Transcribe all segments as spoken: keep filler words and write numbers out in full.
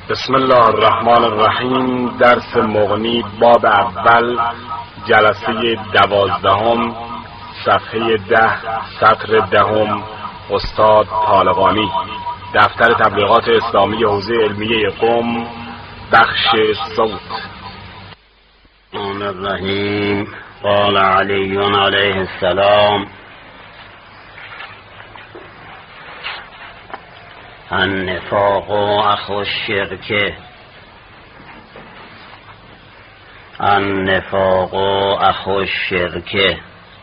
بسم الله الرحمن الرحیم. درس مغنی باب اول، جلسه دوازدهم، صفحه ده، سطر دهم. استاد طالقانی، دفتر تبلیغات اسلامی حوزه علمیه قم، بخش صوت. الرحمن الرحیم. قال علی علیه السلام: النفاق اخو الشرک، النفاق اخو الشرک.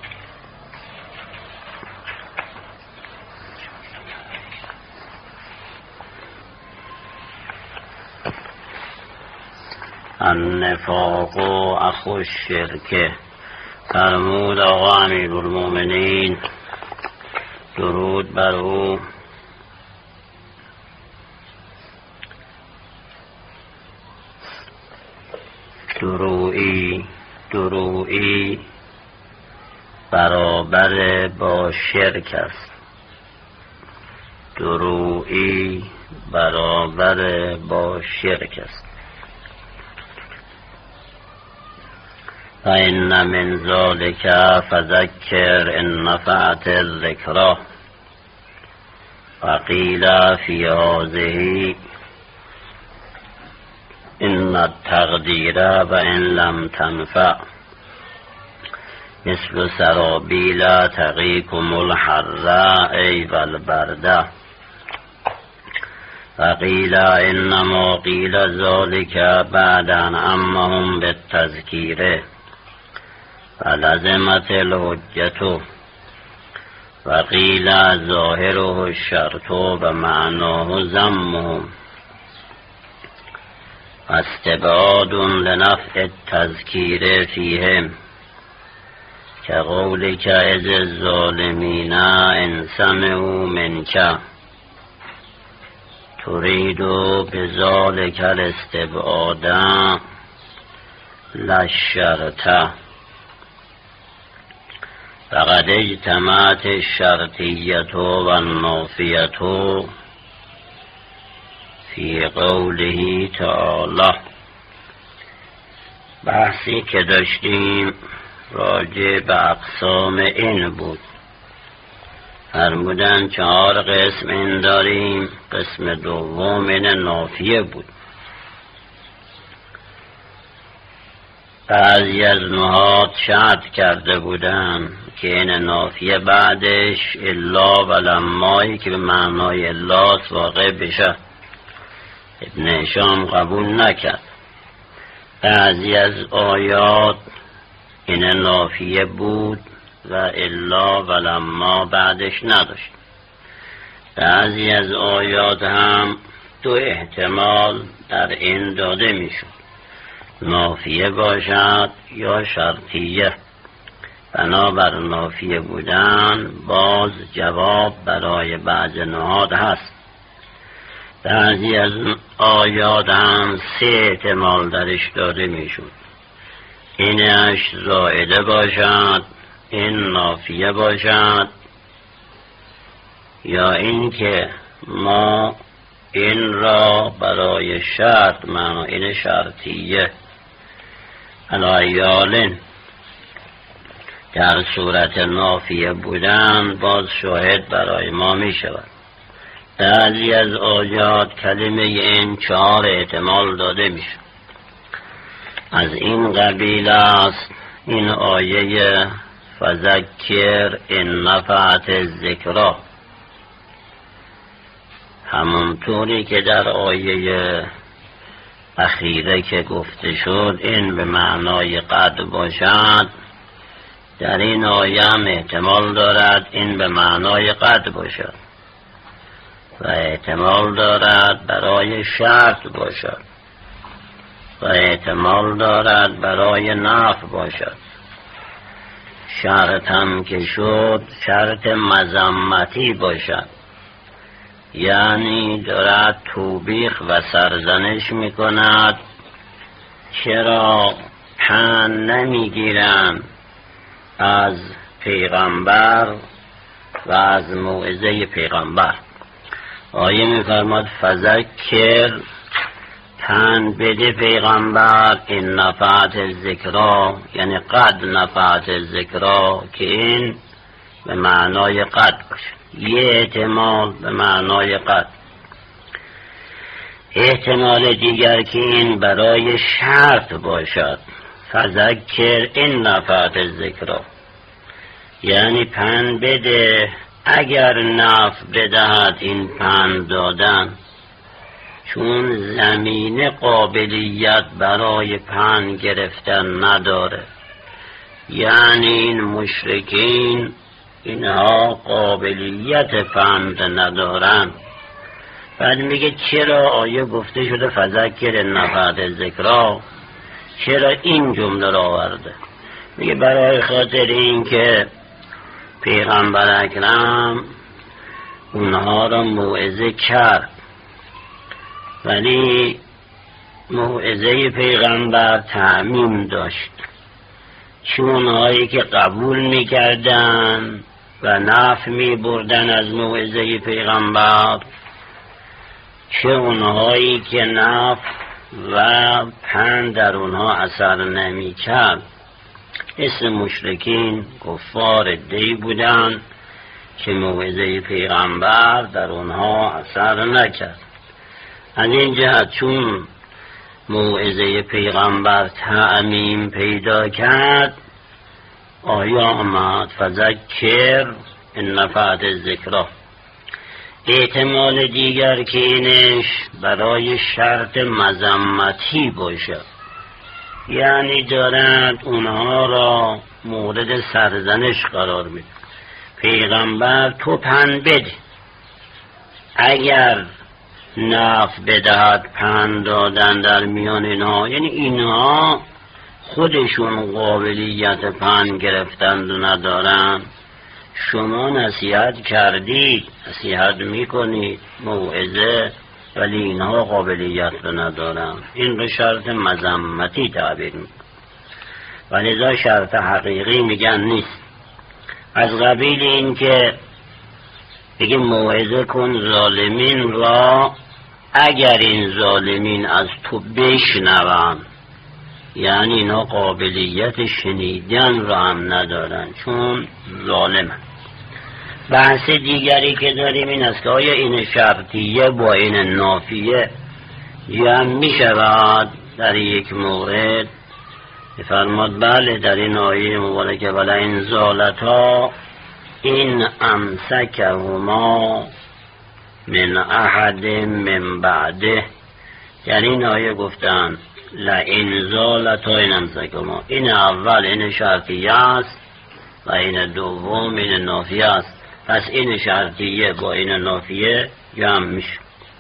النفاق اخو الشرک. فرمود آقا امیرالمومنین درود بر او درویی درویی برابر با شرک است. درویی برابر با شرک است. فإن من ذلك فذكر إن نفعت الذكرى. وقيل في هذه إن التقدير وإن لم تنفع مثل سرابيل تقيكم الحر أي والبرد. وقيل إنما قيل ذلك بعد أن أمهم بالتذكير فلزمت الحجة. وقيل ظاهره الشرط ومعناه ذمهم استبعاد لنفع التذكير فيهم كقولك إذ الظالمين إن سمعوا منك تريد بذلك الاستبعاد لا الشرط. فقد اجتمعت الشرطية والنافية فی قوله تعالی. بحثی که داشتیم راجع به اقسام این بود. فرمودن چهار قسم این داریم. قسم دوم این نافیه بود. بعضی از نحات شرط کرده بودن که این نافیه بعدش الا و لمایی که به معنای الا واقع بشه. ابن هشام قبول نکرد. بعضی از آیات این نافیه بود و الا و لما بعدش نداشت. بعضی از آیات هم دو احتمال در این داده میشد، نافیه باشد یا شرطیه. بنابر نافیه بودن باز جواب برای بعض نحات هست. بعضی از آیات هم سه احتمال درش داده میشود، اینش زائده باشد، این نافیه باشد، یا این که ما این را برای شرط معنا این شرطیه علایالین در صورت نافیه بودن باز شاهد برای ما می شود. بعضی از آیات کلمه این چهار احتمال داده می شود. از این قبیل است این آیه فذکر ان نفعت الذکری. همونطوری که در آیه اخیره که گفته شد این به معنای قد باشد، در این آیه هم احتمال دارد این به معنای قد باشد و احتمال دارد برای شرط باشد و احتمال دارد برای نفع باشد. شرط هم که شد شرط مذمتی باشد، یعنی دارد توبیخ و سرزنش می کند چرا پند نمی گیرند از پیغمبر و از موعظه پیغمبر. آیه می فرماد فذکر پند بده پیغمبر این نفعت ذکرا، یعنی قد نفعت ذکرا، که این به معنای قد باشه. یه احتمال به معنای قد. احتمال دیگر که این برای شرط باشد، فذکر این نفعت ذکرا، یعنی پند بده اگر نفع بدهد این پند دادن، چون زمینه قابلیت برای پند گرفتن نداره. یعنی این مشرکین اینها قابلیت پند ندارن. بعد میگه چرا آیه گفته شده فذکر نفعت ذکرا، چرا این جمله را آورده؟ میگه برای خاطر این که پیغمبر اکرم اونها را موعظه کرد، ولی موعظه پیغمبر تعمیم داشت. چه اونهایی که قبول میکردن و نفع میبردن از موعظه پیغمبر، چه اونهایی که نفع و پند در اونها اثر نمیکرد. اسم مشرکین کفار دی بودن که موعظه پیغمبر در اونها اثر نکرد. از این جهت چون موعظه پیغمبر تعمیم پیدا کرد، آیا آمد فذکر ان نفعت ذکرا. احتمال دیگر که اینش برای شرط مذمتی باشد، یعنی دارد اونها را مورد سرزنش قرار میده. پیغمبر تو پند بده، اگر نفع بدهد پند دادن در میان اینها، یعنی اینها خودشون قابلیت پند گرفتند و ندارن، شما نصیحت کردید، نصیحت میکنید، موعظه، ولی اینها قابلیت رو ندارن. این رو شرط مذمتی تعبیر میکنه، ولی ذا شرط حقیقی میگن نیست. از قبیل این که بگه موعظه کن ظالمین را، اگر این ظالمین از تو بشنوند، یعنی اینا قابلیت شنیدن را هم ندارن چون ظالمن. بحث دیگری که داریم این است که آیا این شرطیه با این نافیه جمع می شود در یک مورد؟ فرماد بله، در این آیه مبارکه ولا این زالتا این امسکهما من احد من بعده، یعنی این آیه گفتن لئن زالتا این امسکهما، این اول این شرطیه است و این دوم این نافیه است. پس این شرطیه با این نافیه جمع میشه.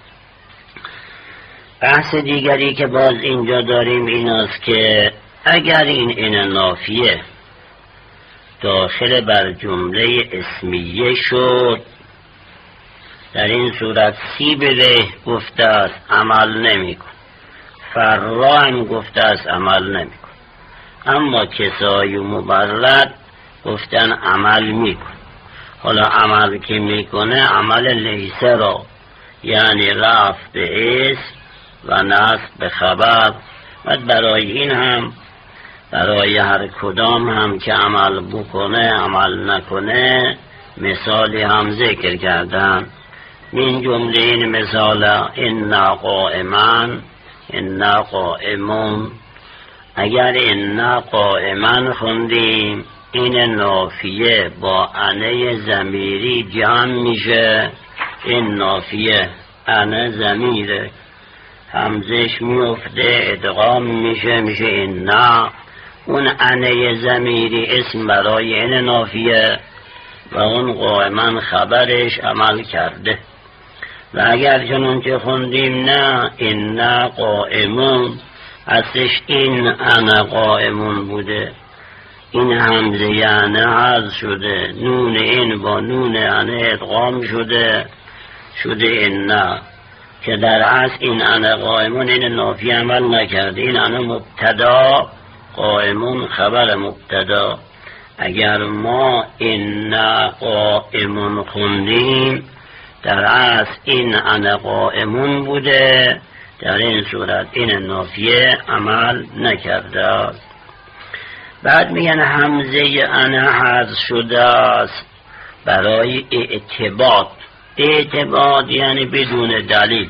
بحث دیگری که باز اینجا داریم این است که اگر این این نافیه داخل بر جمله اسمیه شد، در این صورت سی بده گفته است عمل نمی کن، فرا هم گفته است عمل نمی کن، اما کسای مبرد گفتن عمل می کن. حالا عمل که میکنه عمل لیسه را، یعنی رفع به اسم و نصب به خبر. و برای این هم برای هر کدام هم که عمل بکنه عمل نکنه مثالی هم ذکر کردن. من جمله این مثال انا قائمان انا قائمون، اگر انا قائمان خوندیم این نافیه با انه ضمیری جمع میشه. این نافیه انه ضمیره، همزش میفته ادغام میشه میشه این نه. اون انه ضمیری اسم برای این نافیه و اون قائما خبرش عمل کرده. و اگر چنون که خوندیم نه این نه قائمون، اصلش این انا قائمون بوده، این همزه یعنی حذف شده، نون این با نون یعنی ادغام شده شده این نه، که در اصل این انا قائمون این نافی عمل نکرده. این انا مبتدا، قائمون خبر مبتدا. اگر ما این قائمون خوندیم در اصل این انا قائمون بوده، در این صورت این نافیه عمل نکرده است. بعد میگن همزه انا حذف شده است برای اعتباط. اعتباط یعنی بدون دلیل.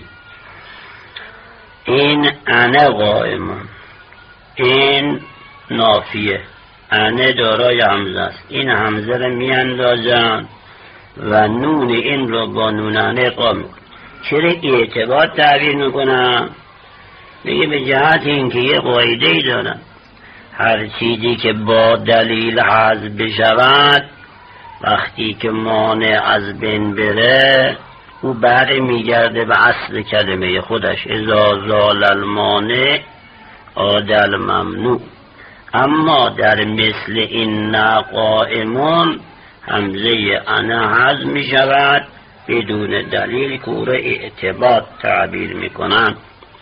این انا قائمون، این نافیه، انا دارای همزه است، این همزه رو میاندازن و نون این رو با نونانه قام. چرا اعتباط تعبیر میکنن؟ میگه به جهت اینکه یه قاعده ای دارن، هر چیزی که با دلیل حذف بشود وقتی که مانع از بین بره او بر میگرده به اصل کلمه خودش. اذا زال المانع عاد الممنوع. اما در مثل این قائمون همزه انا حذف می شود بدون دلیل که او را اعتباط تعبیر می کنند.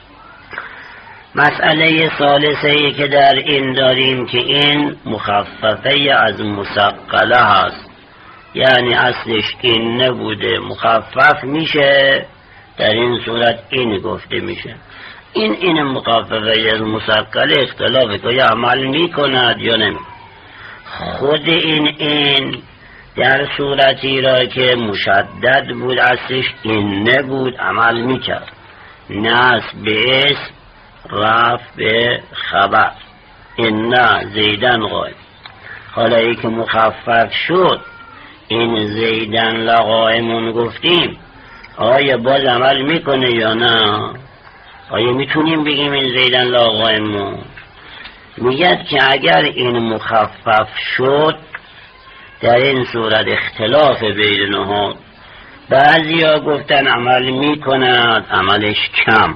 مسئله ثالثه ای که در این داریم که این مخففه از مثقله هست، یعنی اصلش این نبوده مخفف میشه، در این صورت این گفته میشه. این این مخففه از مثقله اختلافه که یا عمل میکند یا نمی. خود این این در صورتی را که مشدد بود اصلش این نبود عمل میکرد، نصب به اسم رفع به خبر. این نه زیدن قائم. حالا ای که مخفف شد این زیدن لقائمون گفتیم، آیا باز عمل میکنه یا نه؟ آیا میتونیم بگیم این زیدن لقائمون؟ میگد که اگر این مخفف شد در این صورت اختلاف بین نهاد. بعضی ها گفتن عمل میکند، عملش کم،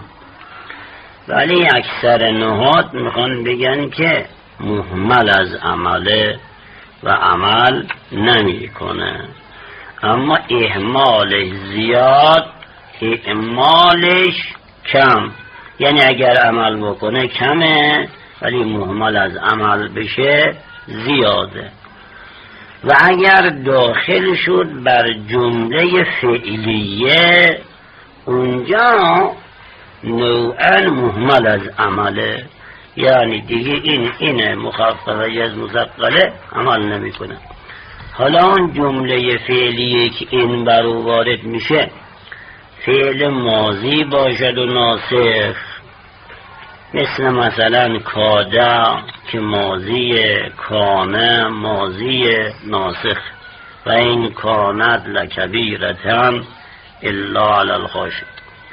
ولی اکثر نهاد میخوان بگن که مهمل از عمله و عمل نمیکنه. اما اهمالش زیاد، اهمالش کم، یعنی اگر عمل بکنه کمه ولی مهمل از عمل بشه زیاده. و اگر داخل شد بر جمله فعلیه اونجا نوعا مهمل از عمله، یعنی دیگه این اینه مخففه از مثقله عمل نمی کنه. حالا اون جمله فعلیه که این بر او وارد میشه فعل ماضی باشد و ناسخ، مثل مثلا کاده که ماضی، کانه ماضی ناسخ. و این کانت لکبیرتن الا علی الخاشعین.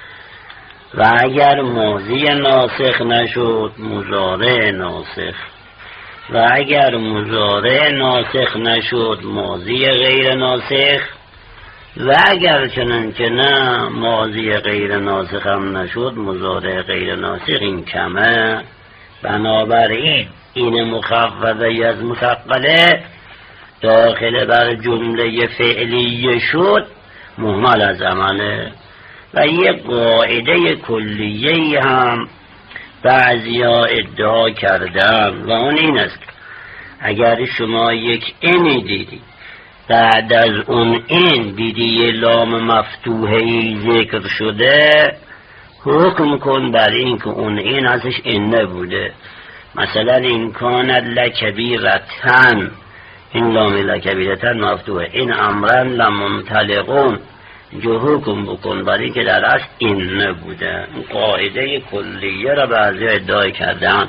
و اگر ماضی ناسخ نشد مضارع ناسخ، و اگر مضارع ناسخ نشد ماضی غیر ناسخ، و اگر چنانکه نه ماضی غیر ناسخ هم نشد مضارع غیر ناسخ. این کمه. بنابراین این مخففه از مثقله داخل بر جمله فعلی شد مهمل از عمله. و یک قاعده کلیه هم بعضی ها ادعا کردن و اون این است اگر شما یک اینی دیدی بعد از اون این دیدی یه لام مفتوحهی ذکر شده، حکم کن بر این که اون این ازش این نبوده. مثلا این کانت لکبیرتن، این لام لکبیرتن مفتوحه، این امرن لمنطلقون، جو حکم بکن برای که در اصل این نبوده. قاعده کلیه را بعضی ادعای کردن.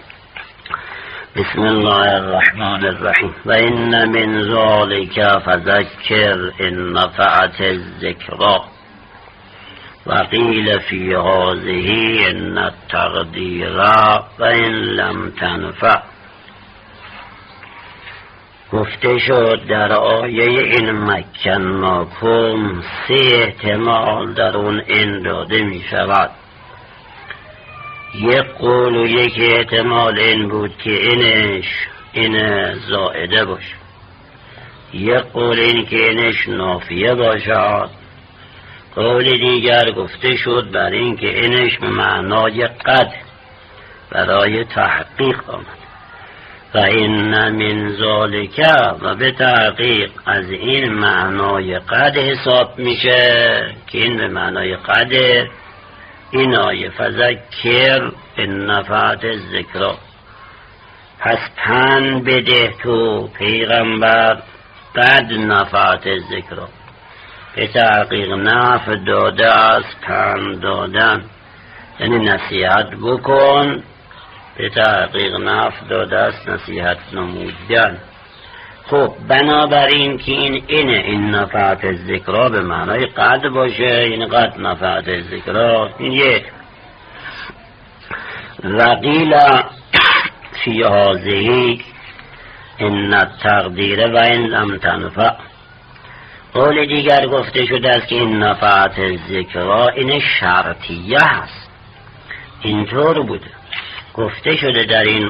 بسم الله الرحمن الرحیم. و این من ذالک فذکر ان نفعت الذکرى و قیل فی هذه ان التقدیر و ان لم تنفع. گفته شد در آیه این مکناکم سه احتمال در اون این داده می شود. یک قول و یک احتمال این بود که اینش این زائده باشه، یک قول این که اینش نافیه باشد، قول دیگر گفته شد بر این که اینش به معنای قد برای تحقیق آمد. و این من ذالک و به تحقیق از این معنای قد حساب میشه که این به معنای قد این آیه فذکر ان نفعت الذکری، پس پند بده تو پیغمبر قد نفعت الذکری، به تحقیق نفع داده است پند دادن، یعنی نصیحت بکن، به تحقیق نفع داده است نصیحت نمودن. خب بنابراین که این اینه این نفعت الذکری به معنای قد باشه، یعنی قد نفعت الذکری. این یک وقیل فی هذه ان التقدیر و ان لم تنفع. قول دیگر گفته شده است که این نفعت الذکری این شرطیه است. اینطور بوده گفته شده در این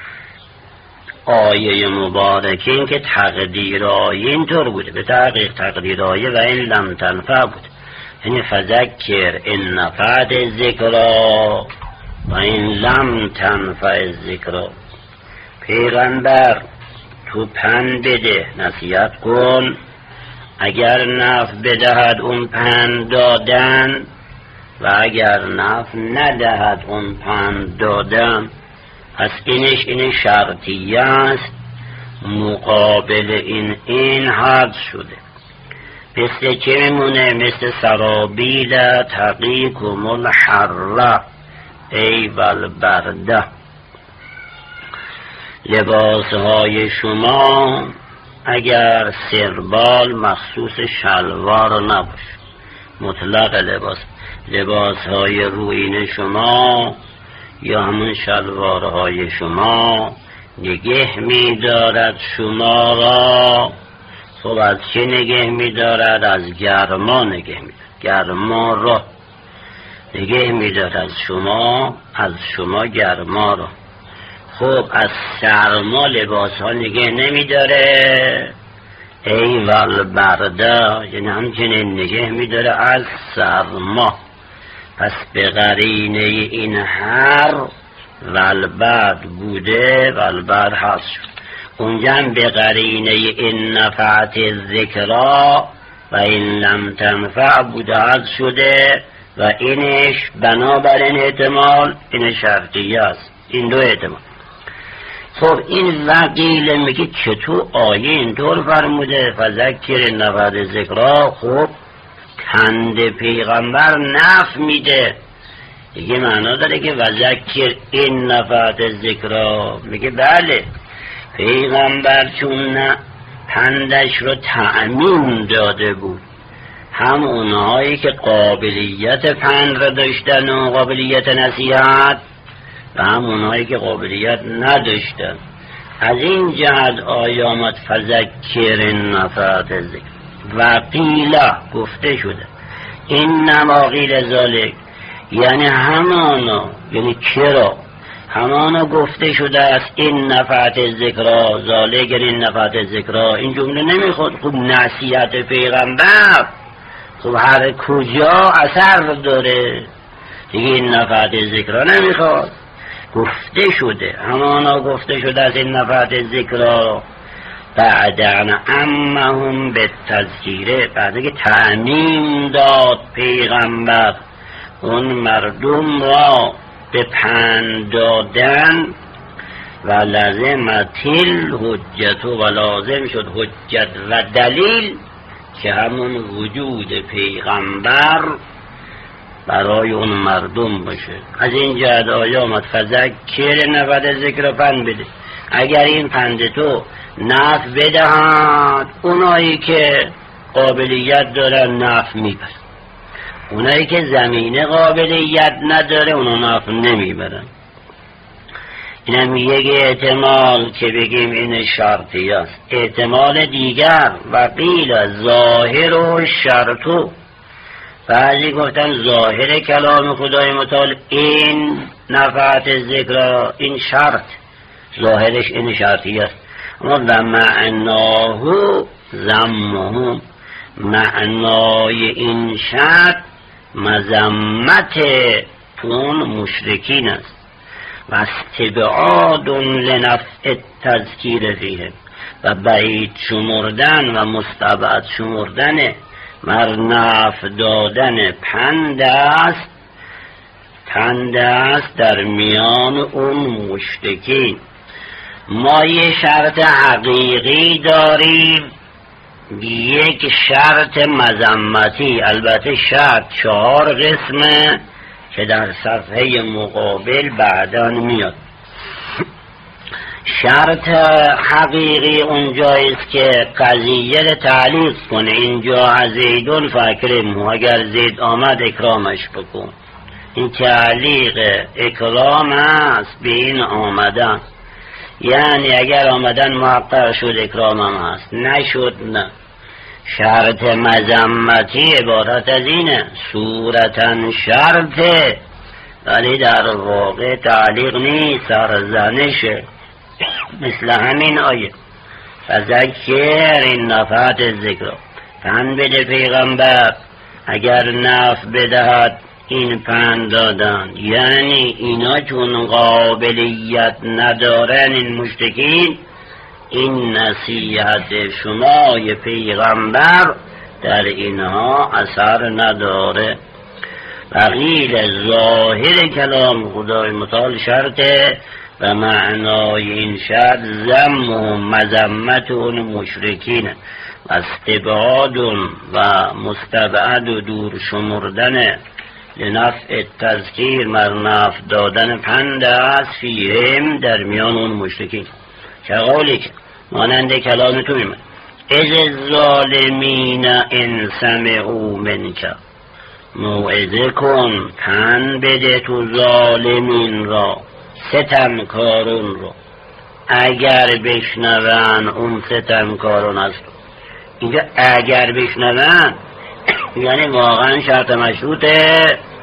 آیه مبارکه این که تقدیر آیه اینطور بوده، به تحقیق تقدیر آیه و این لم تنفع بود، یعنی فذکر این نفعت الذکری و این لم تنفع الذکری. پیغمبر تو پند بده، نصیحت کن، اگر نفع بدهد اون پند دادن و اگر نفع ندهد اون پند دادن. پس اینش این شرطیه است، مقابل این این حد شده. مثل چه میمونه؟ مثل سرابیل تقیکم الحر ای والبرده، لباسهای شما اگر سربال مخصوص شلوار نباشه، مطلق لباس، لباسهای رویین شما یا همون شلوارهای شما نگه می دارد شما را. خب از چه نگه می دارد؟ از گرما نگه می دارد، گرما را نگه می دارد از شما، از شما گرما را. خب از سرما لباس ها نگه نمی داره، ای والبرده، یعنی همچنین نگه می داره از سرما. پس به قرینه این هر والبرد بوده، والبرد هست شد. اونجا هم به قرینه این نفعت الذکری و این لم تنفع بوده هست شده و اینش بنابراین احتمال این شرطیه است. این دو احتمال. خب این وقیل میگه چطور آیه اینطور فرموده فذکر نفعت الذکری؟ خب پند پیغمبر نفع میده دیگه، معنا داره که وذکر این نفعت الذکری. میگه بله، پیغمبر چون پندش رو تعمیم داده بود، هم اونهایی که قابلیت پند را داشتن و قابلیت نصیحت و هم اونهایی که قابلیت نداشتن. از این جهت آیامت فذکر این نفعت الذکری. و قیله گفته شده این نما قیل ذالک، یعنی همانا، یعنی چرا همانا گفته شده است این نفعت الذکری، ذالک یعنی این نفعت الذکری. این جمله نمیخواد خب نصیحت پیغمبر خب هر کجا اثر داره دیگه، این نفعت الذکری نمیخواد. گفته شده همانا گفته شده است این نفعت الذکری بعدن امهم به تذکیره، بعد که تعمیم داد پیغمبر اون مردم را به پند دادن و لازمتل حجت و لازم شد حجت و دلیل که همون وجود پیغمبر برای اون مردم باشه. از این جهت آیا آمد فذکر نفعت ذکر پند بده، اگر این پند تو نفع بدهد اونایی که قابلیت دارن نفع میبرن، اونایی که زمینه قابلیت نداره اونا نفع نمیبرن. اینم یک احتمال که بگیم این شرطی است. احتمال دیگر وقیل ظاهر و شرطو، بعضی گفتن ظاهر کلام خدای متعال این نفعت ذکر این شرط، ظاهرش این شرطی است. اما و معناه ذمهم، معنای این شرط مذمت اون مشرکین است و استبعاد لنفع تذکیر فیهم، و بعید شمردن و مستبعد شمردن مر نفع دادن پند است تنده است در میان اون مشرکین. ما یه شرط حقیقی داریم، یک شرط مذمتی. البته شرط چهار قسمه که در صفحه مقابل بعداً میاد. شرط حقیقی اونجاییست که قضیه رو تعلیق کنه. اینجا از زیدون فاکرمه، اگر زید آمد اکرامش بکن. این تعلیق اکرام است به این آمدن، یعنی اگر آمدن محقق شد اکرام هم هست، نشد نه. شرط مذمتی عبارت از اینه، صورتاً شرطه ولی در واقع تعلیق نیست، سرزنشه. مثل همین آیه فذکر این نفعت ذکر، پند بده پیغمبر اگر نفع بدهد این پند دادن. یعنی اینا چون قابلیت ندارن این مشرکین، این نصیحت شما ی پیغمبر در اینها اثر نداره. بقیل ظاهر کلام خدای متعال شرطه و معنای این شرط ذم و مذمت اون مشرکین و استبعاد و مستبعد و دور شمردن لنفع تذکیر مر نفع دادن پند است فیهم در میان اون مشرکین. که قولی که مانند کلام تو میمد از الظالمین ان سمعوا منک، موعظه کن پند بده تو ظالمین را، ستمکارون رو، اگر بشنون اون ستمکارون است. اینجا اگر بشنون یعنی واقعا شرط مشروطه.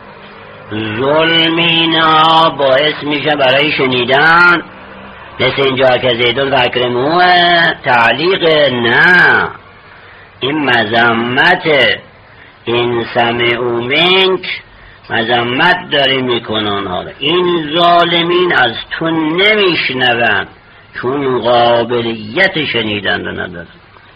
ظلمینا باعث میشه برای شنیدن، مثل اینجا که زیدون فکرموه تعلیق نه، این مذمت. این سمعوا منک مذمت داری میکنن. حالا این ظالمین از تو نمیشنون چون قابلیت شنیدن رو ندارن.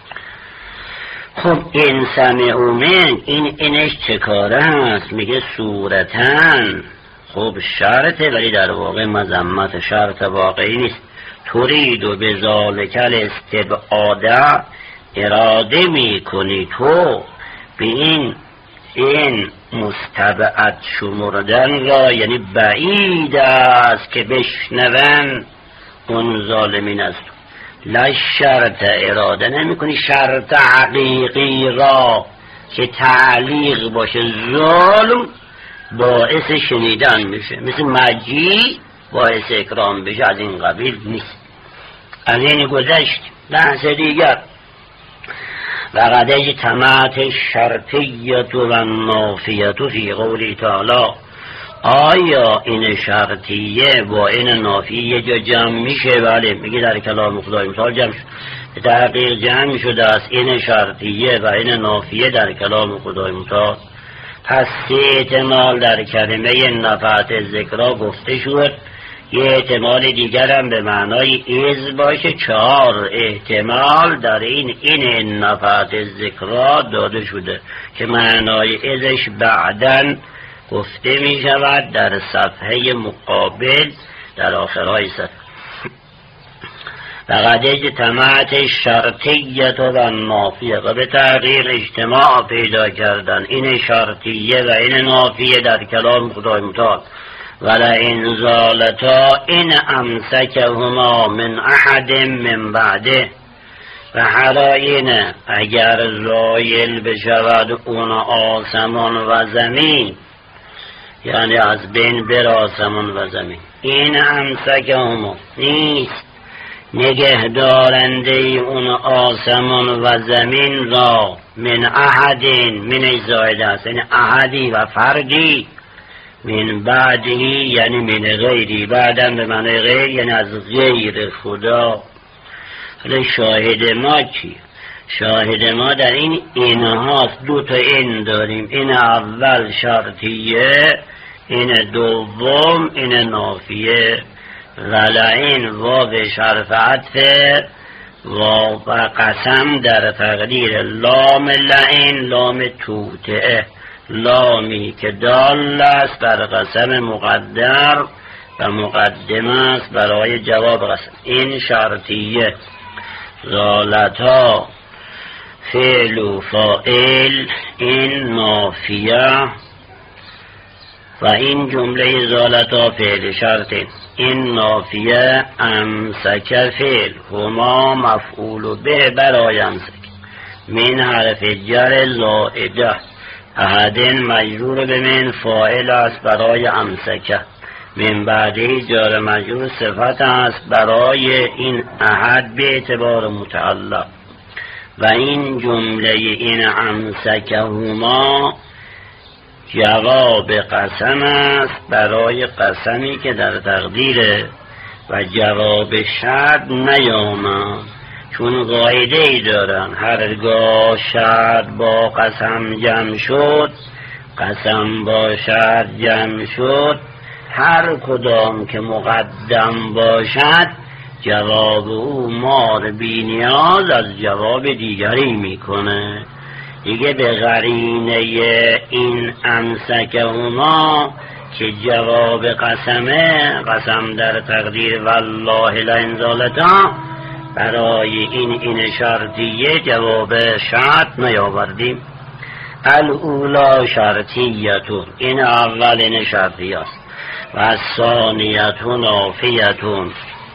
خب این سمعوا منک این اینش چه کاره هست؟ میگه صورتن خب شرطه ولی در واقع مذمت، شرط واقعی نیست. ترید و به ذالکل استبعاده، اراده میکنی تو به این این مستبعد شمردن را، یعنی بعید است که بشنون اون ظالمین است. لا شرط اراده نمی کنی شرط حقیقی را که تعلیق باشه، ظلم باعث شنیدن میشه، مثل مجی باعث اکرام بشه، از این قبیل نیست. از این گذشت بحث دیگر. و قد اجتمعت الشرطیت و النافیت فی قولی تعالی، آیا این شرطیه با این نافیه جا جمع میشه؟ بله، میگه در کلام خدای متعال جمع شد. به تحقیق جمع شده است این شرطیه و این نافیه در کلام خدای متعال. پس سه احتمال در کلمه نفعت ذکرا گفته شد. یه احتمال دیگر هم به معنای از باشه. چهار احتمال در این این نفعت ذکرا داده شده که معنای ازش بعدن گفته می شود در صفحه مقابل در آخرهای صفحه. فقد اجتماعت شرطیت و نافیه، و به تغییر اجتماع پیدا کردن این شرطیه و این نافیه در کلام خدای متعال. ولئن زالتا این امسکهما من احد من بعده، و حرائین اگر زایل بشود اون آسمان و زمین، یعنی از بین بر آسمان و زمین. این امسکهما نیست نگه دارنده اون آسمان و زمین را، من احدین من زائده است، یعنی احدی و فردی، من بعدی یعنی من غیری، بعدم به معنی غیر یعنی از غیر خدا. حالا شاهد ما چی؟ شاهد ما در این اینهاست. دو تا این داریم، این اول شرطیه، این دوم این نافیه. ولئن واو شرف عطفه و قسم در تقدیر لام لئن لام توتعه، لامی که دال است بر قسم مقدر و مقدم است برای جواب قسم. این شرطیه. زالتا فعل و فاعل، این نافیه و این جمله زالتا فعل شرط، این نافیه امسک فعل، هما مفعول به برای امسک، من حرف جر زائده، احد مجرور به من فاعل است برای امسکه، من بعدی جار مجرور صفت است برای این احد به اعتبار متعلق. و این جمله این امسکه هما جواب قسم است برای قسمی که در تقدیره و جواب شرط نیامد، چون قاعده ای دارن هرگاه شرط با قسم جمع شد، قسم با شرط جمع شد، هر کدام که مقدم باشد جواب او مار بی نیاز از جواب دیگری میکنه دیگه. به قرینه این امسکهما که جواب قسمه، قسم در تقدیر والله لئن زالتا، برای این این شرطیه جواب شرط نیاوردیم. الاولا شرطیتون، این اولین شرطیه است. و ثانیتون نافیتون،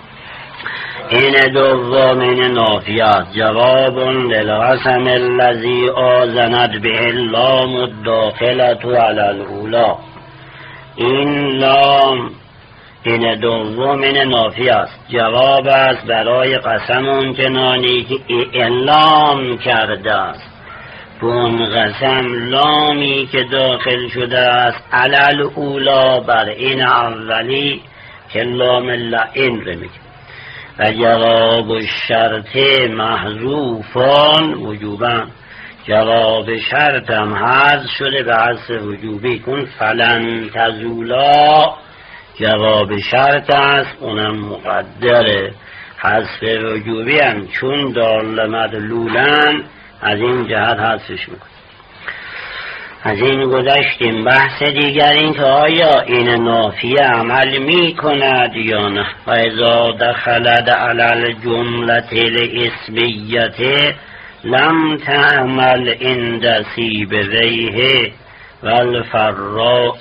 این دومین نافیه است. جواب للقسم الذی آذنت به اللام الداخلة علی الاولا، این لام این دومین نافیه است، جواب است برای قسم اون چنانی که اعلام کرده است. اون قسم لامی که داخل شده است علی الاولا بر این اولی که لام لئن رو میگه. و جواب الشرط محذوفان وجوبا، جواب شرط هم حذف شده به حذف وجوبی. کن فلن تزولا جواب شرط است، اونم مقدره. حذف وجوبی هم چون دال مدلولن از این جهت حذفش میکن. از این گذشتیم. بحث دیگر این که آیا این نافیه عمل میکند یا نه. و اذا دخلت علی الجمله الاسمیه لم تعمل عند سیبویه والفراء،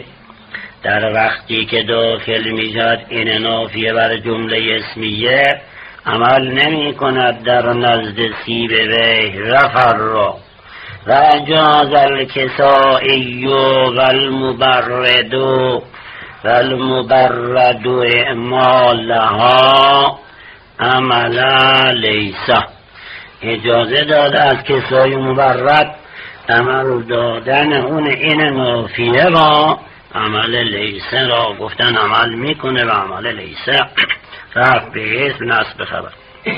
در وقتی که داخل میشد این نافیه بر جمله اسمیه عمل نمی کند در نزد سیبویه و فراء. و جاز الکسائی و المبرد و المبرد اعمالها عمل لیسا، اجازه داده از کسای مبرد عمل دادن اون این نافیه را، عمل لیسه را گفتن عمل میکنه و عمل لیسه رفت به اسم نصب خبر.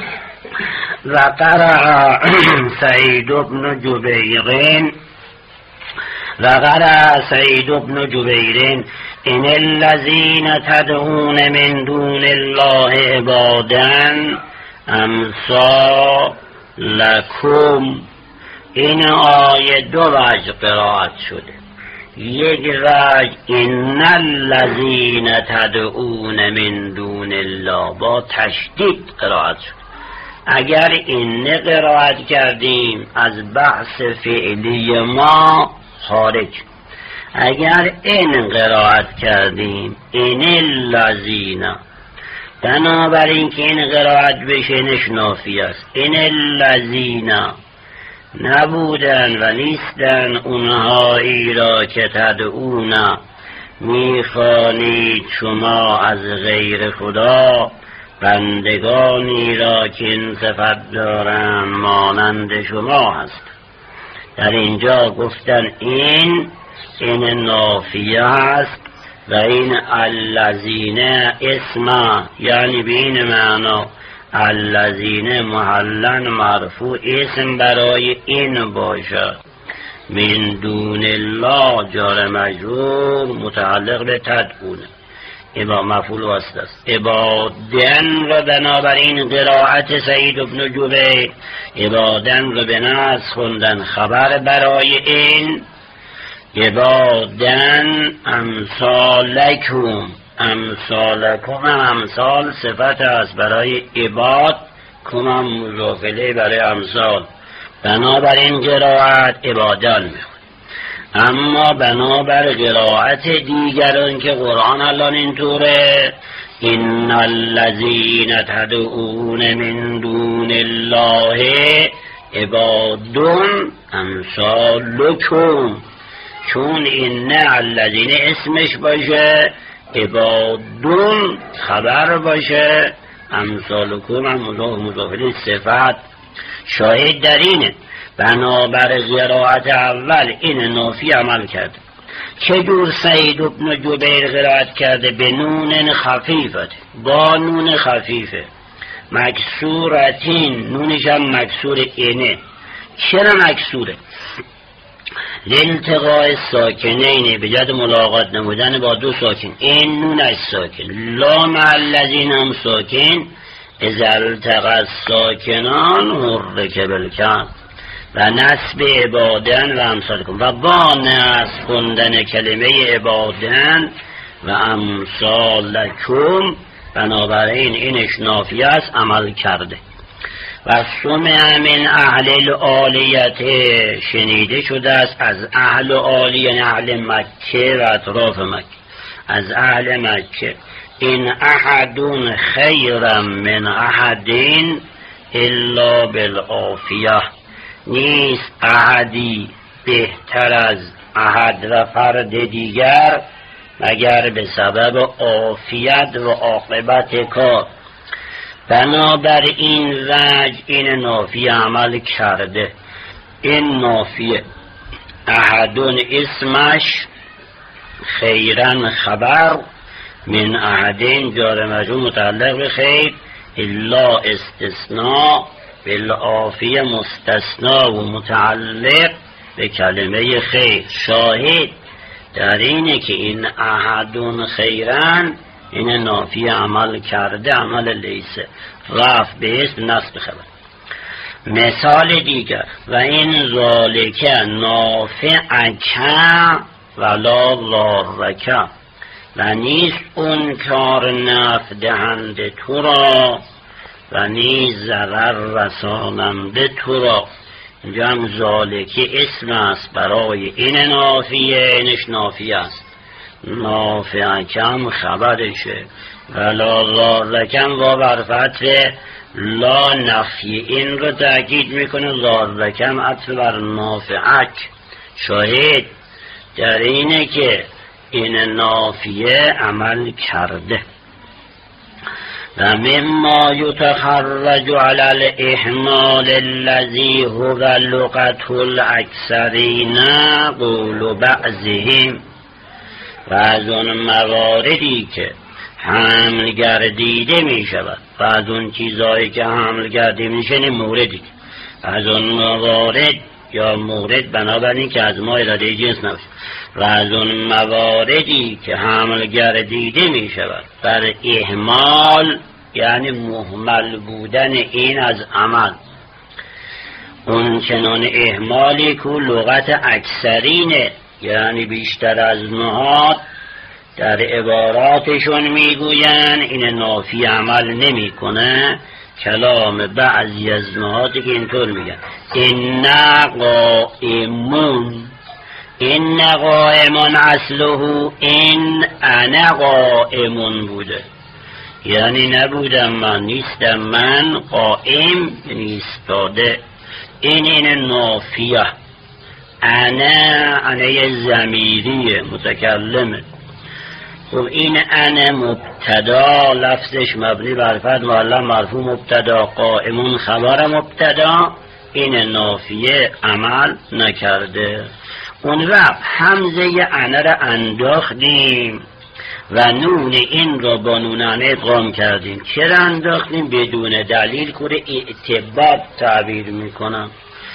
و قرأ سعید بن جبیرین و قرأ سعید بن جبیرین ان الذین تدعون من دون الله عبادا امثالکم. این آیه دو وجه قرائت شده. یک وجه ان الذین تدعون من دون الله با تشدید قرائت شد. اگر این قرائت کردیم از بحث فعلی ما خارج، اگر این قرائت کردیم این الذین، بنابراین که این قرائت بشه نشنافی است. این الذین نبودن و نیستن اونهایی را که تدعون میخوانید شما از غیر خدا، بندگانی را که این صفت دارن مانند شما هست. در اینجا گفتن این این نافیه است و این الذین اسم، یعنی به این معنا الذین محلن مرفوع اسم برای این باشد. من دون الله جار مجرور متعلق به تدعون، ابا مفعول واسطه است. عبادن را بنابراین قرائت سعید بن جبیر عبادن را به نصب خوندن خبر برای این عبادن امثالکم. امثالکم هم امثال صفت است برای عباد، کم هم مضافله برای امثال. بنابراین قرائت عبادان میخواد. اما بنابر قرائت دیگران که قرآن الان اینطوره، ان الذین تدعون من دون الله عبادون امثالکم. چون این الذین اسمش باشه، عبادون خبر باشه، امثالکم هم مضاف مضافه صفت. شاهد در اینه بنابر قرائت اول این نافی عمل کرده. چه جور سعید ابن جبیر قرائت کرده؟ به نون خفیفت، با نون خفیفه، مکسورتین، نونش هم مکسور اینه. چرا مکسوره؟ لالتقاء ساکنین، به جد ملاقات نمودن با دو ساکن. این نونش ساکن، لام الذین هم ساکن، اذا التقى الساکنان حرک بالکسر. و نصب عبادن و امثالکم، و با نصب خوندن کلمه عبادن و امثالکم، بنابراین اینش نافیه است، عمل کرده. و سمع من اهل العالیت، شنیده شده است از اهل عالی، یعنی اهل مکه و اطراف مکه، از اهل مکه. این احدون خیرم من احدین الا بالعافیه. نیست احدی بهتر از احد و فرد دیگر مگر به سبب عافیت و عاقبت کار. بنابر این وجه این نافی عمل کرده. این نافیه احدون اسمش، خیرن خبر، من احدین جار مجرور متعلق به خیر، الا استثناء، بالعافیه مستثنا و متعلق به کلمه خیر. شاهد در اینه که این احدون خیرن این نافی عمل کرده، عمل لیسه، رفع به اسم، نصب خبر. مثال دیگر، و این ذالکه نافعکه ولا ضارکه، و نیست اون کار نفع دهنده تو را و نیز ضرر رساننده تو را. اینجا هم ذالکه اسم است برای این نافیه، اینش نافیه است. نافعکم خبرشه، ولا ضارکم و برفتر لا نفی، این رو تأکید میکنه. ضارکم عطف بر نافعک. شاهد در اینه که این نافیه عمل کرده. و مما یتخرج علی الاحمال الذی هو لغت الاکثرین قول بعضهم، و از اون مواردی که حمل گردیده می شود، و از اون چیزایی که حمل گردیده می شود موردی، از اون موارد یا مورد بنابراین که از ما اراده جنس نباشه، و از اون مواردی که حمل گردیده می شود بر اهمال، یعنی مهمل بودن این از عمل، اون چنان اهمالی که لغت اکثرینه، یعنی بیشتر از نهاد در عباراتشون میگوین این نافی عمل نمی کنه. کلام بعضی از نهادی که اینطور میگن این قائمون، این قائمون اصله این انا قائمون بوده، یعنی نبودم من، نیستم من، قائم نیستاده. این این نافیه، انا انا ضمیریه متکلمه. خب این انا مبتدا، لفظش مبنی بر فتح معلم مرفوع مبتدا، قائمون خبر مبتدا، این نافیه عمل نکرده. اون وقت حمزه انا را انداختیم و نون این را با نونانه ادغام کردیم. چرا انداختیم؟ بدون دلیل که اعتباط تعبیر میکنم.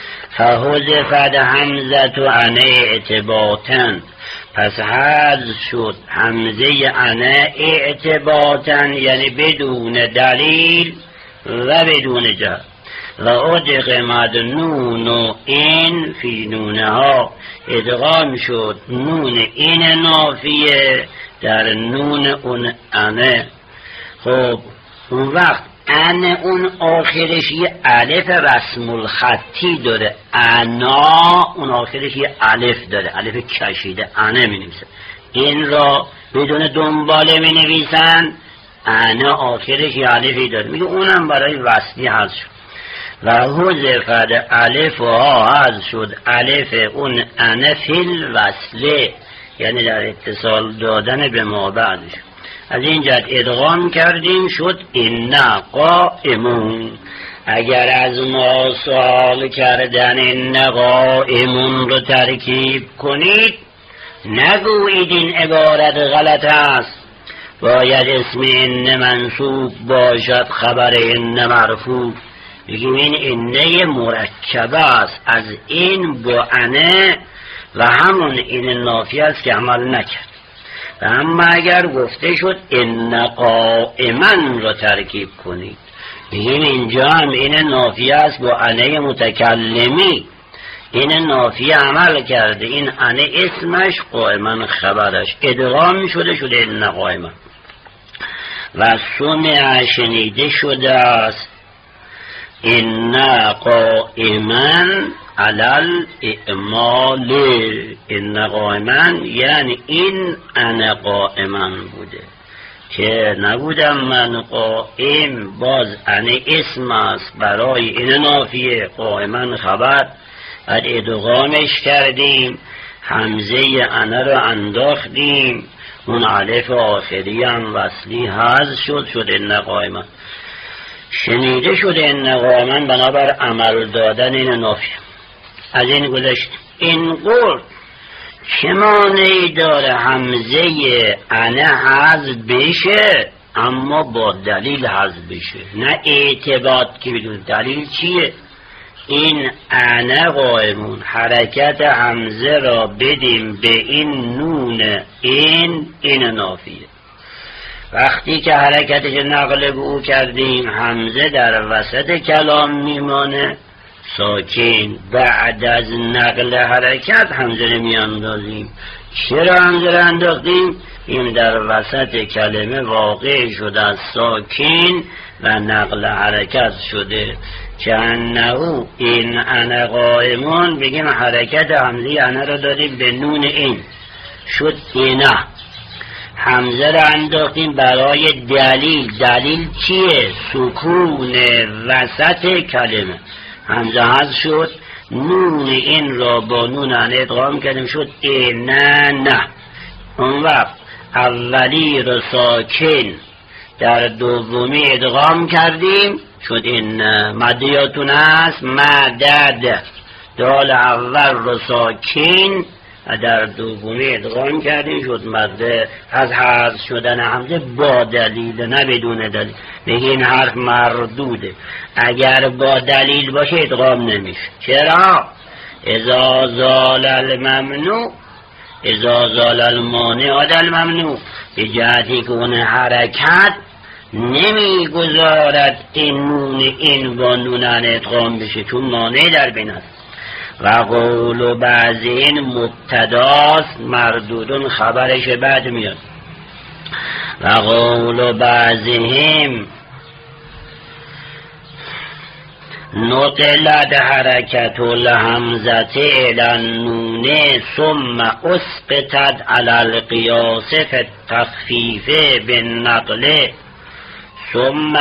فحذفت حمزه تو انا اعتباطا، پس حذف شد حمزه انا اعتباطا، یعنی بدون دلیل و بدون جهت. و ادغمت نون و این فی نونها، ادغام شد نون این نافیه در نون اون انه. خب اون وقت ان اون آخرش یه الف رسم الخطی داره، انا اون آخرش یه الف داره، الف کشیده انه می نویسن. این را بدون دنباله می نویسن، انه آخرش یه الفی داره، میگه اونم برای وصلی هست شد. و حذفت الف ها هست شد الف اون انه فیل وصله، یعنی در اتصال دادن به ما بعدش. از این جهت ادغام کردیم شد این قائمون. اگر از ما سوال کردن این قائمون رو ترکیب کنید، نگویید این عبارت غلط است، باید اسم این منصوب باشد خبر این مرفوع. بگیم این اینه مرکبه است از این با انه و همون این نافی است که عمل نکرد. و اما اگر گفته شد این قائمن را ترکیب کنید، بگیم اینجا هم این نافی است با انه متکلمی، این نافی عمل کرده، این انه اسمش، قائمن خبرش، ادغام شده شده این قائمن. و سمع شنیده شده است این قائمن علل اعمال، این قائمن یعنی این انا قائمن بوده که نبودم من قائم، باز انا اسم است برای این نافیه، قائمن خبر. بعد ادغامش کردیم، همزه انا رو انداختیم، اون الف آخری هم وصلی حذف شد شد این قائمن. شنیده شده این قائمن بنابر عمل دادن این نافی. از این گذشت این قول چه مانعی داره همزه انه حذف بشه اما با دلیل حذف بشه، نه اعتباط که بدون دلیل. چیه این انه قائمون، حرکت همزه را بدیم به این نون این این نافیه. وقتی که حرکتش نقل به او کردیم، همزه در وسط کلام میمانه ساکن. بعد از نقل حرکت همزه رو میاندازیم. چرا همزه رو انداختیم؟ این در وسط کلمه واقع شده از ساکن و نقل حرکت شده. چنهو این انا قائمون، بگیم حرکت همزه انا رو داریم به نون این شد اینه. همزه رو انداختیم برای دلیل. دلیل چیه؟ سکون وسط کلمه. همزه هست شد، نون این را با نون ان ادغام کردیم شد اینه نه. اون وقت اولی رو ساکن در دومی ادغام کردیم شد این مدیاتون هست مدد. دال اول رو ساکن در دومی ادغام کردیم شد مده. از حذف شدن همزه با دلیل نه بدون دلیل. بگه این حرف مردوده، اگر با دلیل باشه ادغام نمیشه. چرا؟ اذا زال الممنوع اذا زال المانع عدل ممنوع، به جهتی که اون حرکت نمیگذارد این نون این با نونن ادغام بشه، چون مانع در بین است. و قول و بعضی این مبتداست، مردودون خبرش بعد میاد. و قول و بعضیم نقلت حرکت الهمزه النونه ثم اسقطت علی القیاس فی التخفیف بالنقل ثم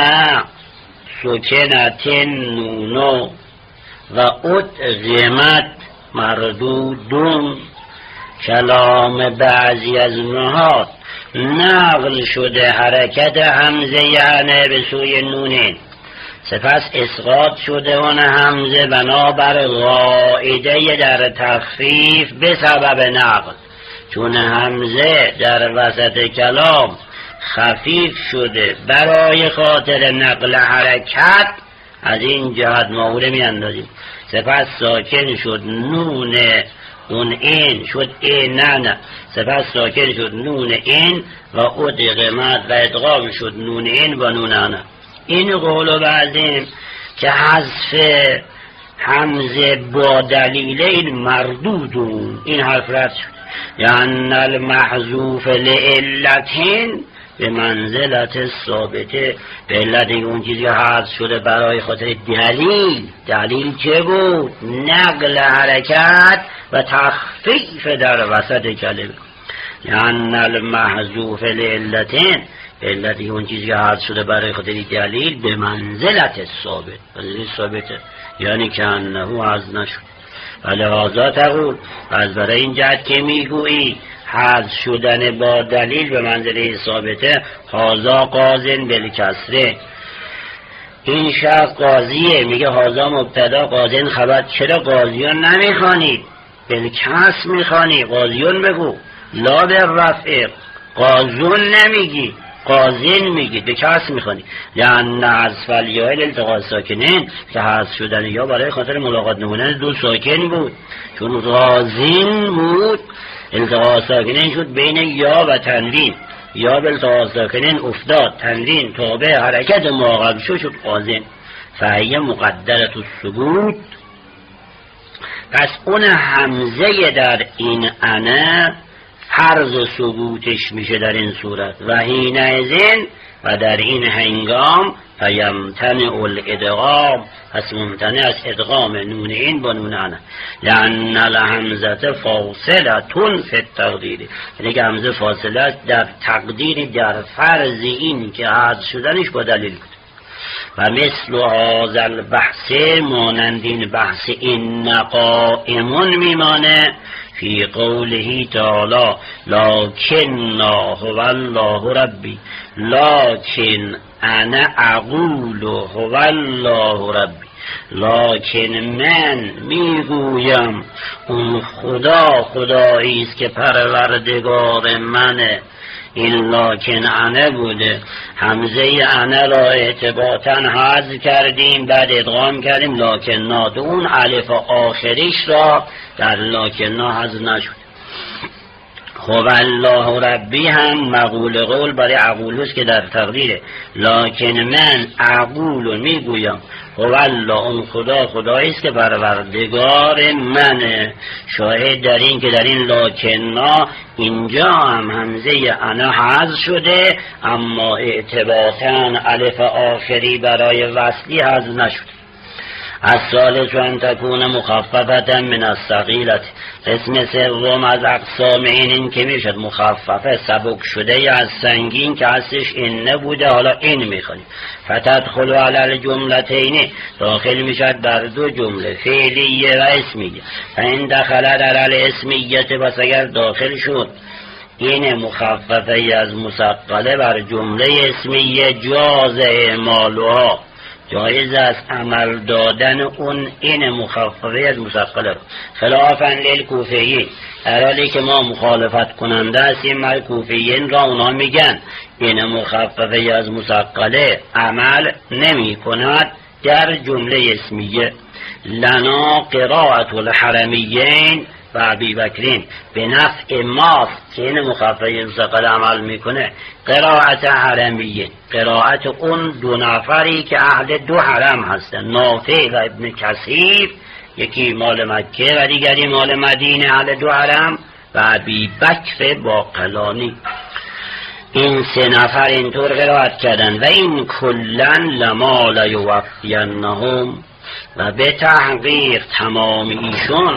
سکنت النون و ادغمت مردودون. کلام بعضی از نحات نقل شده حرکت همزه یعنی به سوی نونین، سپس اسقاط شده اون همزه بنابر قاعده در تخفیف به سبب نقل. چون همزه در وسط کلام خفیف شده برای خاطر نقل حرکت، از این جهت ماوره می اندازیم. سپس ساکن شد نون اون این شد این نه نه، سپس ساکن شد نون این و ادغمت و ادغام شد نون این و نون نه. این قول و بعدین که حذف همزه با دلیل این مردودون، این حرف رد شد. یعنی المحذوف لعلتین به منزلت ثابته، به علت اون چیزی حذف شده برای خاطر دلیل. دلیل چه بود؟ نقل حرکت و تخفیف در وسط کلمه. یعنی المحذوف لعلتین، به علت اون چیزی حذف شده برای خاطر دلیل به منزلت ثابت، منزلت ثابته یعنی که انه حذف نشد. ولهذا تقول، از برای این جهت که میگویی حذف شدن با دلیل به منزله ثابته، هازا قاضین بالکسره، این شخص قاضیه. میگه هازا مبتدا قاضین خبر. چرا قاضیون نمیخوانید؟ بالکسر میخوانی، قاضیون بگو. لا بالرفع، قاضون نمیگی، قاضین میگی، به کس میخوانی. لأن حذف الیاء التقاء ساکنین، که حذف شدن یا برای خاطر ملاقات نمونن دو ساکن بود، چون قاضین بود التقاء ساکنین شد بین یا و تنوین، یا به التقاء ساکنین افتاد، تنوین تابع حرکت مراقب شد شد قاضین. فهیه مقدرت الثبوت، پس اون همزه در این انه حرز ثبوتش میشه در این صورت. و حینئذ، و در این هنگام، فیمتنع الادغام، پس ممتنع از ادغام نون این با نون انه. لأن الهمزه فاصلتون فی التقدیر، یعنی که همزه فاصله در تقدیر، در فرض این که حذف شدنش با دلیل بود. و مثل هذا البحث، مانند این بحث این قائمون میمانه فی قوله تعالی لکن هو الله ربی، لکن انا اقول هو الله ربی، لکن من میگویم اون خدا خدایی است که پروردگار منه. این لکن انه بوده، همزه انه را اعتباطا حذف کردیم، بعد ادغام کردیم لکن نا، اون الف آخریش را در لکن نا حذف نشد. خب الله ربی هم مقول قول برای اقولوس که در تقدیره. لکن من اقول میگویم هو الله، اون خدا خدایی است که پروردگار منه. شاهد در این که در این لکننا اینجا هم همزه انا حذف شده، اما اعتباطاً الف آخری برای وصلی حذف نشده. الثالث ان تكون مخففه من الثقيله، اسم سوم از اقسام این این که میشد مخففه، سبک شده از سنگین که اصلش این نبوده، حالا این میخوانیم. فتدخل علی الجملتین، داخل میشد بر دو جمله فعلیه و اسمیه. فان دخل در الاسمیه، پس اگر داخل شد این مخففه از مثقله بر جمله اسمیه، جاز اعمالها، جایز است عمل دادن اون این مخففه از مثقله رو. خلافاً للکوفیین، در حالی که ما مخالفت کننده هستیم، مال کوفیین را اونا میگن این مخففه از مثقله عمل نمی کند در جمله اسمیه. لنا قراءت الحرمیین و ابی بکرین، به نفع ماست که این مخففه مثقله عمل میکنه. قراءت حرمیین، قراءت اون دو نفری که اهل دو حرم هستن، نافع و ابن کثیر، یکی مال مکه و دیگری مال مدینه، اهل دو حرم، و ابی بکر باقلانی. این سه نفر اینطور قرائت کردن. و این کلن لما لیوفینهم، و به تحقیق تمام ایشون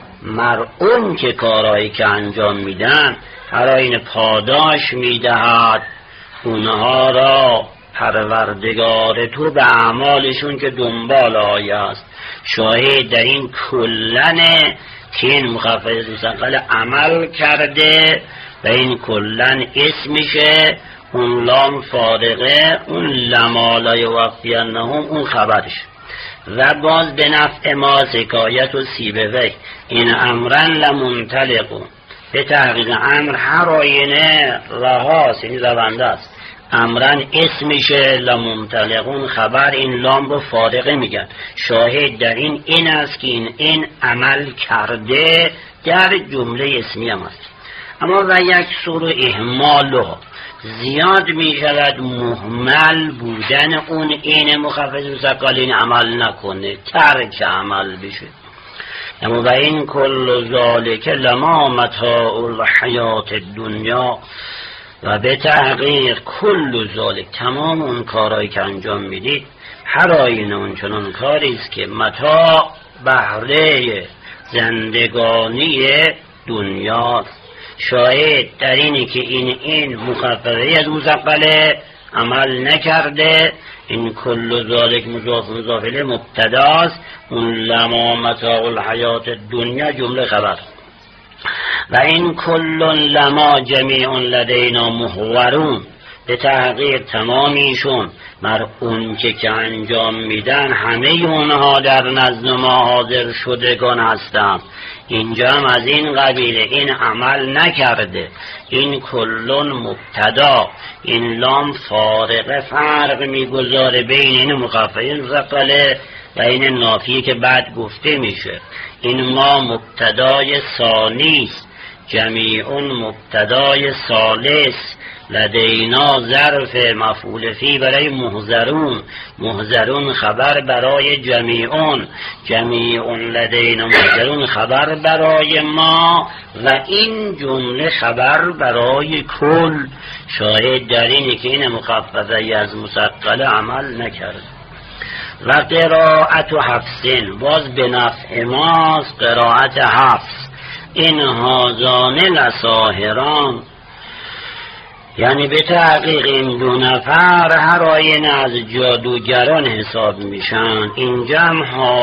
مرعون که کارهایی که انجام میدن هراین پاداش میدهد اونها را پروردگار تو به اعمالشون که دنبال آیه است. شاهد در این کلنه که این مخفف مثقله عمل کرده و این کلن اسمشه، اون لام فارغه، اون لما لا یوفینهم اون خبرش. و باز به نفع ما حکایت و سیبوی، این امرن لمنطلقون، به تحقیق امر هر آینه رهاست، این رونده است. امرن اسمشه، لمنطلقون خبر، این لام رو فارغه میگن. شاهد در این این است که این این عمل کرده در جمله اسمی هم است. اما و یک سور اهمالها، زیاد می شود مهمل بودن اون این مخفف مثقلین عمل نکنه، ترک عمل بشه. اما و این کل ذالک لما متاع الحیات الدنیا، و به تحقیق کل ذالک تمام اون کارهایی که انجام میدید هر آینه اون چنان کاری است که متاع بهره زندگانی دنیا. شاید در اینی که این این مخففه از مثقله عمل نکرده، این کل ذالک مضاف مضاف الیه مبتداست، اون لما متاع الحیات دنیا جمله خبر. و این کل لما جمیع لدینا محورون، به تحقیق تمامیشون بر اون که که انجام میدن همه اونها در نزد ما حاضر شدگان هستند. اینجا هم از این قبیله این عمل نکرده، این کلون مبتدا، این لام فارقه فرق میگذاره بین این مخففه مثقله و این نافیه که بعد گفته میشه. این ما مبتدای ثانی است، جمیعون مبتدای ثالث، لدینا ظرف مفعول فی برای محضرون، محضرون خبر برای جمیعون، جمیعون لدینا محضرون خبر برای ما، و این جمله خبر برای کل. شاهد در اینه که این مخففه از مثقله عمل نکرد. و قرائت حفصین باز به نفع ماست، قرائت حفص، این هازان لساهران، یعنی به تحقیق این دو نفر هر آینه از جادوگران حساب میشن. اینجا هم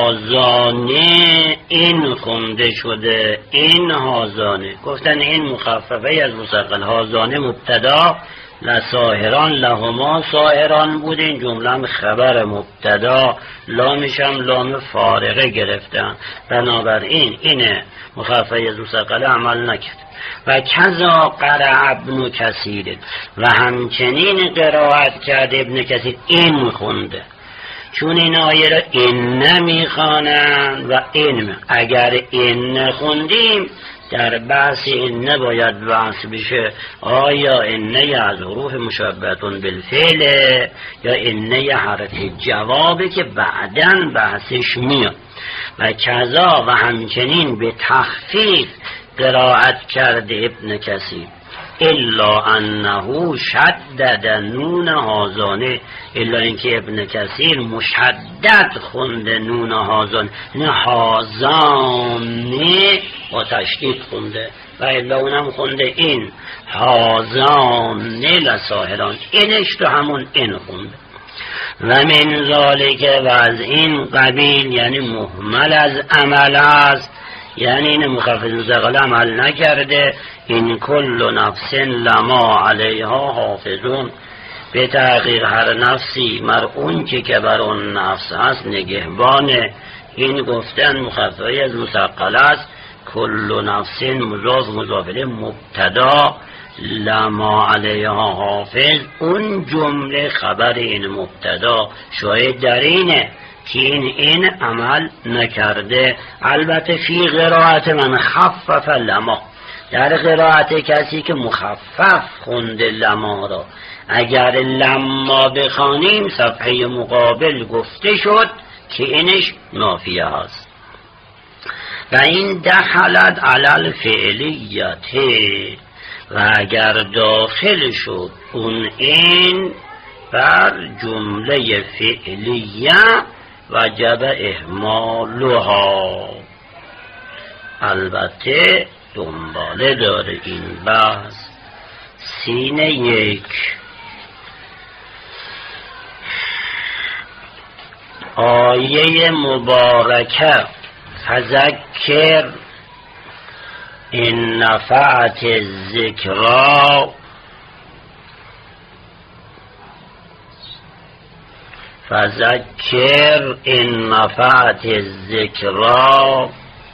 هازانه این خونده شده، این هازانه گفتن این مخففه از مثقل، هازانه مبتدا، لساهران لهما ساهران بود، این جمله هم خبر مبتدا، لامش هم لام فارغه گرفتن، بنابراین این مخففه از مثقل عمل نکرد. و کذا قرأ ابن کثیر، و همچنین قرائت کرد ابن کثیر این خونده، چون این آیه را این نمیخوانند و این، اگر این نخوندیم در بحث این نباید بحث بشه آیا اینه از حروف مشبهتون بالفعل یا اینه حرف جوابه که بعداً بحثش میاد. و کذا و همچنین به تخفیف قرائت کرده ابن کثیر، الا انه شدد نون هازانه، الا اینکه ابن کثیر مشدد خونده نون هازانه، نه هازانه با تشدید خونده، و الا اونم خونده این هازانه لساهران، اینش تو همون این خونده. و من ذالک، و از این قبیل یعنی مهمل از عمل است، یعنی این مخفف مثقل عمل نکرده، این کل نفس لما علیها حافظون، به تحقیق هر نفسی مر اون که که بر اون نفس هست نگهبانه. این گفتن مخففه از مثقل است، کل نفس مضاف مضاف الیه مبتدا، لما علیها حافظ اون جمله خبر این مبتدا. شاید در اینه که این این عمل نکرده. البته فی قرائت من خفف لما، در قرائت کسی که مخفف خونده لما را، اگر لما بخوانیم صفحه مقابل گفته شد که اینش نافیه هست. و این دخلت علل فعلیته، و اگر داخل شد اون این بر جمله فعلیه وجب اهمالها. البته دنباله داره این بحث. سینه یک، آیه مبارکه فذکر این نفعت الذکرا، فذکر این نفعت الذکرا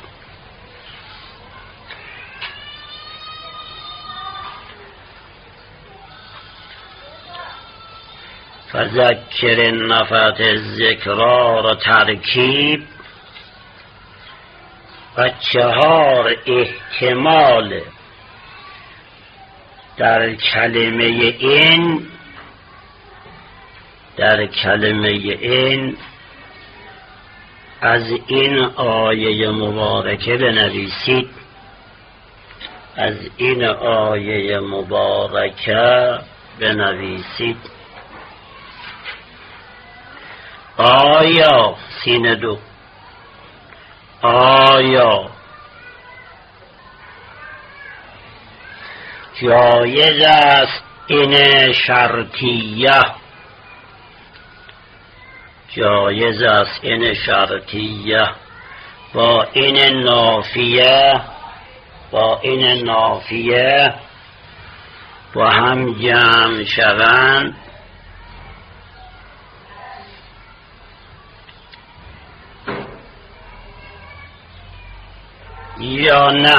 فذکر این نفعت الذکرا را ترکیب و چهار احتمال در کلمه این در کلمه این از این آیه مبارکه بنویسید، از این آیه مبارکه بنویسید. آیا سین دو آیا جایز است این شرطیه جایز است این شرطیه با این نافیه با این نافیه با هم جمع شوند یا نه؟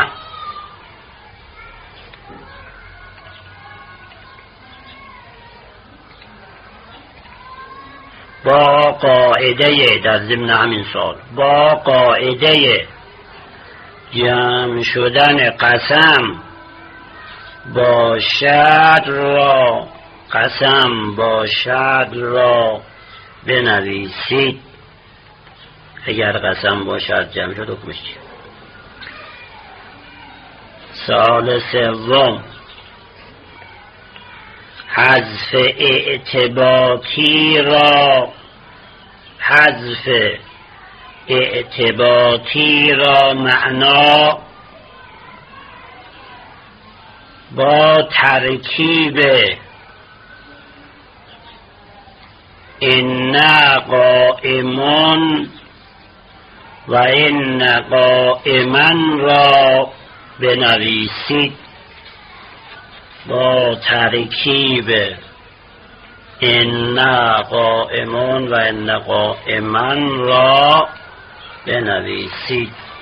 با قاعده در ضمن همین سال با قاعده جمع شدن قسم باشد را قسم باشد را بنویسید. اگر قسم باشد جمع شد حکمش چیه؟ سال سوم حذف اعتباطی را حذف اعتباطی را معنا با ترکیب ان قائمون و ان قائمن را بنویسید. با ترکیب ان قائمون و ان قائمن را بنویسید.